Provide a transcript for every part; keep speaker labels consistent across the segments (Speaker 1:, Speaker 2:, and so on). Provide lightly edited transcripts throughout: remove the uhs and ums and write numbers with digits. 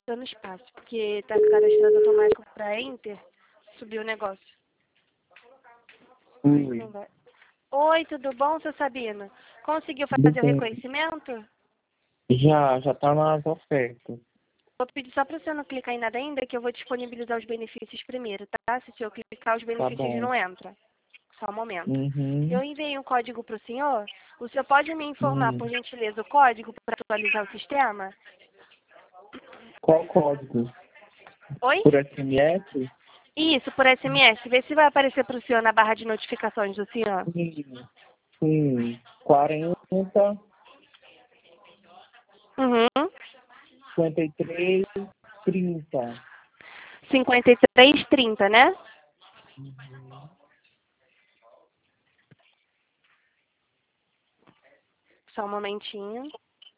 Speaker 1: dando espaço, porque tá cadastrado automático pra Enter, subiu o negócio.
Speaker 2: Oi.
Speaker 1: Não vai. Oi, tudo bom, seu Sabino? Conseguiu
Speaker 2: Tudo
Speaker 1: fazer o
Speaker 2: bem?
Speaker 1: reconhecimento?
Speaker 2: Já tá nas ofertas.
Speaker 1: Vou pedir só pra você não clicar em nada ainda, que eu vou disponibilizar os benefícios primeiro, tá? Se eu clicar, os
Speaker 2: Tá
Speaker 1: benefícios
Speaker 2: bom.
Speaker 1: não entram. Só um momento.
Speaker 2: Uhum.
Speaker 1: Eu enviei um código pro senhor. O senhor pode me informar,
Speaker 2: Hum.
Speaker 1: por gentileza, o código para atualizar o sistema?
Speaker 2: Qual código?
Speaker 1: Oi?
Speaker 2: Por SMS?
Speaker 1: Isso, por SMS. Vê se vai aparecer pro senhor na barra de notificações do senhor.
Speaker 2: Sim. 40,
Speaker 1: Uhum.
Speaker 2: 53, 30.
Speaker 1: 5330, né?
Speaker 2: Uhum.
Speaker 1: Só um momentinho.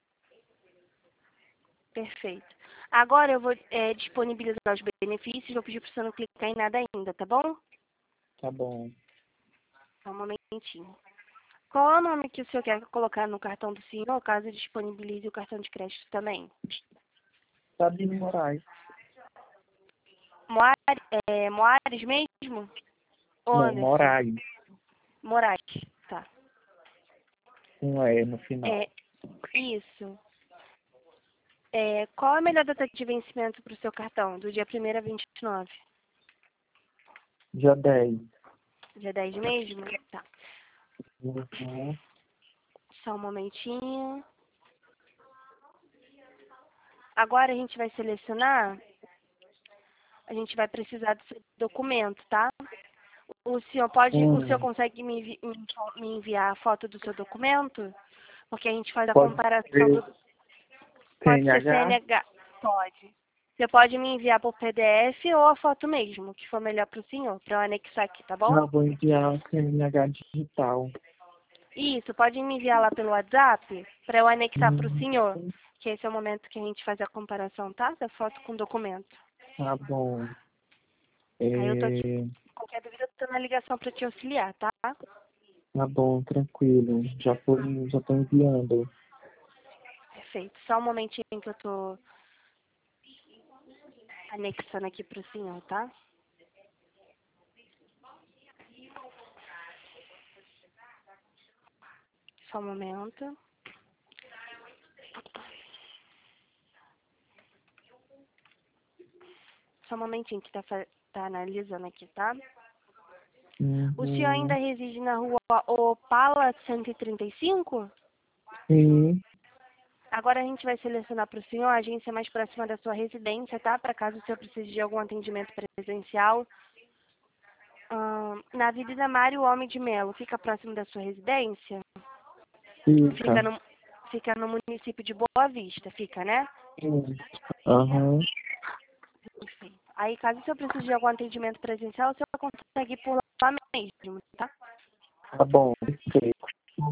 Speaker 1: Perfeito. Agora eu vou disponibilizar os benefícios. Vou pedir para você não clicar em nada ainda, tá bom?
Speaker 2: Tá bom.
Speaker 1: Só um momentinho. Qual é o nome que o senhor quer colocar no cartão do senhor, caso disponibilize o cartão de crédito também?
Speaker 2: Sabino Moraes.
Speaker 1: Moares mesmo? Ou
Speaker 2: Não,
Speaker 1: Anderson?
Speaker 2: Moraes.
Speaker 1: Moraes, tá.
Speaker 2: Com E no final.
Speaker 1: É, isso. Qual a melhor data de vencimento para o seu cartão? Do dia 1º a 29?
Speaker 2: Dia 10.
Speaker 1: Dia 10 mesmo? Tá.
Speaker 2: Uhum.
Speaker 1: Só um momentinho. Agora a gente vai selecionar. A gente vai precisar do seu documento, tá? O senhor consegue me enviar a foto do seu documento? Porque a gente faz a
Speaker 2: Pode
Speaker 1: comparação
Speaker 2: ser
Speaker 1: do. Pode ser
Speaker 2: CNH?
Speaker 1: CNH? Pode. Você pode me enviar por PDF ou a foto mesmo, que for melhor para o senhor, para eu anexar aqui, tá bom?
Speaker 2: Não, vou enviar o CNH digital.
Speaker 1: Isso, pode me enviar lá pelo WhatsApp para eu anexar para o
Speaker 2: Uhum.
Speaker 1: senhor, que esse é o momento que a gente faz a comparação, tá? Da foto com o documento.
Speaker 2: Tá bom.
Speaker 1: Aí eu tô aqui,
Speaker 2: É,
Speaker 1: qualquer dúvida, eu tô na ligação para te auxiliar, tá?
Speaker 2: tá bom, tranquilo. Já tô enviando.
Speaker 1: Perfeito. Só um momentinho que eu tô anexando aqui para o senhor, tá? Só um momento. Só um momentinho que tá analisando aqui, tá? O senhor ainda
Speaker 2: Uhum.
Speaker 1: reside na rua Opala 135?
Speaker 2: Sim,
Speaker 1: Agora a gente vai selecionar para o senhor a agência mais próxima da sua residência, tá? Para caso o senhor precise de algum atendimento presencial. Na Avenida Mário Homem de Melo, fica próximo da sua residência? Fica
Speaker 2: fica.
Speaker 1: no, fica no município de Boa Vista, fica, né?
Speaker 2: Sim. Aham.
Speaker 1: Enfim. Aí, caso o senhor precise de algum atendimento presencial, o senhor consegue ir por lá mesmo, tá?
Speaker 2: Tá bom, perfeito.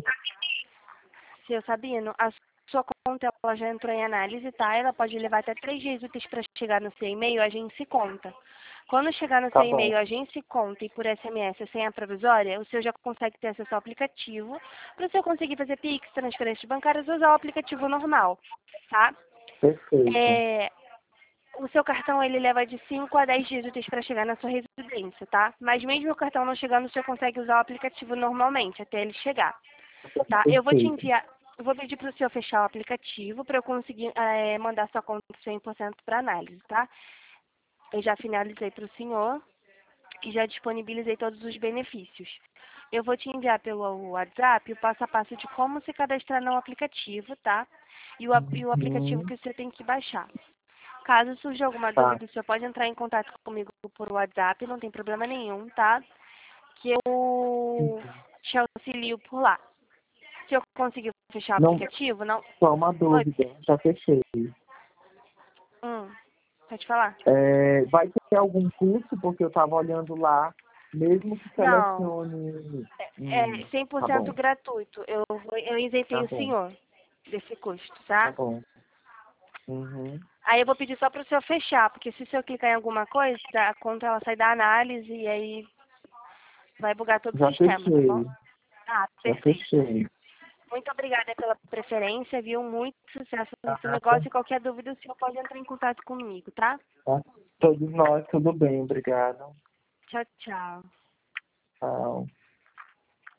Speaker 1: Seu Sabino, a sua conta ela já entrou em análise, tá? Ela pode levar até 3 dias úteis para chegar no seu e-mail, a gente se conta. Quando chegar no
Speaker 2: Tá
Speaker 1: seu
Speaker 2: bom.
Speaker 1: e-mail, a gente se conta e por SMS a senha provisória, o senhor já consegue ter acesso ao aplicativo para o senhor conseguir fazer Pix, transferências bancárias ou usar o aplicativo normal, tá?
Speaker 2: Perfeito.
Speaker 1: É, o seu cartão ele leva de 5 a 10 dias úteis para chegar na sua residência, tá? Mas mesmo o cartão não chegando, o senhor consegue usar o aplicativo normalmente até ele chegar, tá?
Speaker 2: Perfeito.
Speaker 1: Eu vou pedir para o senhor fechar o aplicativo para eu conseguir mandar sua conta 100% para análise, tá? Eu já finalizei para o senhor e já disponibilizei todos os benefícios. Eu vou te enviar pelo WhatsApp o passo a passo de como se cadastrar no aplicativo, tá? E o aplicativo
Speaker 2: Uhum.
Speaker 1: que você tem que baixar. Caso surja alguma
Speaker 2: Tá.
Speaker 1: dúvida, o senhor pode entrar em contato comigo por WhatsApp, não tem problema nenhum, tá? Que eu te auxilio por lá. Se eu conseguir fechar o
Speaker 2: Não,
Speaker 1: aplicativo, não.
Speaker 2: só uma
Speaker 1: Oi,
Speaker 2: dúvida. Já fechei.
Speaker 1: pode falar?
Speaker 2: Vai ter algum custo, porque eu tava olhando lá, mesmo que
Speaker 1: Não,
Speaker 2: selecione.
Speaker 1: é
Speaker 2: Tá
Speaker 1: 100%
Speaker 2: bom,
Speaker 1: gratuito. Eu isentei
Speaker 2: tá
Speaker 1: o
Speaker 2: bom,
Speaker 1: senhor desse custo,
Speaker 2: tá
Speaker 1: tá?
Speaker 2: bom. Uhum.
Speaker 1: Aí eu vou pedir só para o senhor fechar, porque se o senhor clicar em alguma coisa, a conta ela sai da análise e aí vai bugar todo o
Speaker 2: Já
Speaker 1: sistema, tá bom?
Speaker 2: fechei,
Speaker 1: Ah,
Speaker 2: já
Speaker 1: perfeito.
Speaker 2: fechei.
Speaker 1: Muito obrigada pela preferência, viu? Muito sucesso no seu
Speaker 2: Tá?
Speaker 1: negócio e qualquer dúvida o senhor pode entrar em contato comigo, tá?
Speaker 2: Tá? Todos nós, tudo bem, obrigado.
Speaker 1: Tchau, tchau.
Speaker 2: Tchau.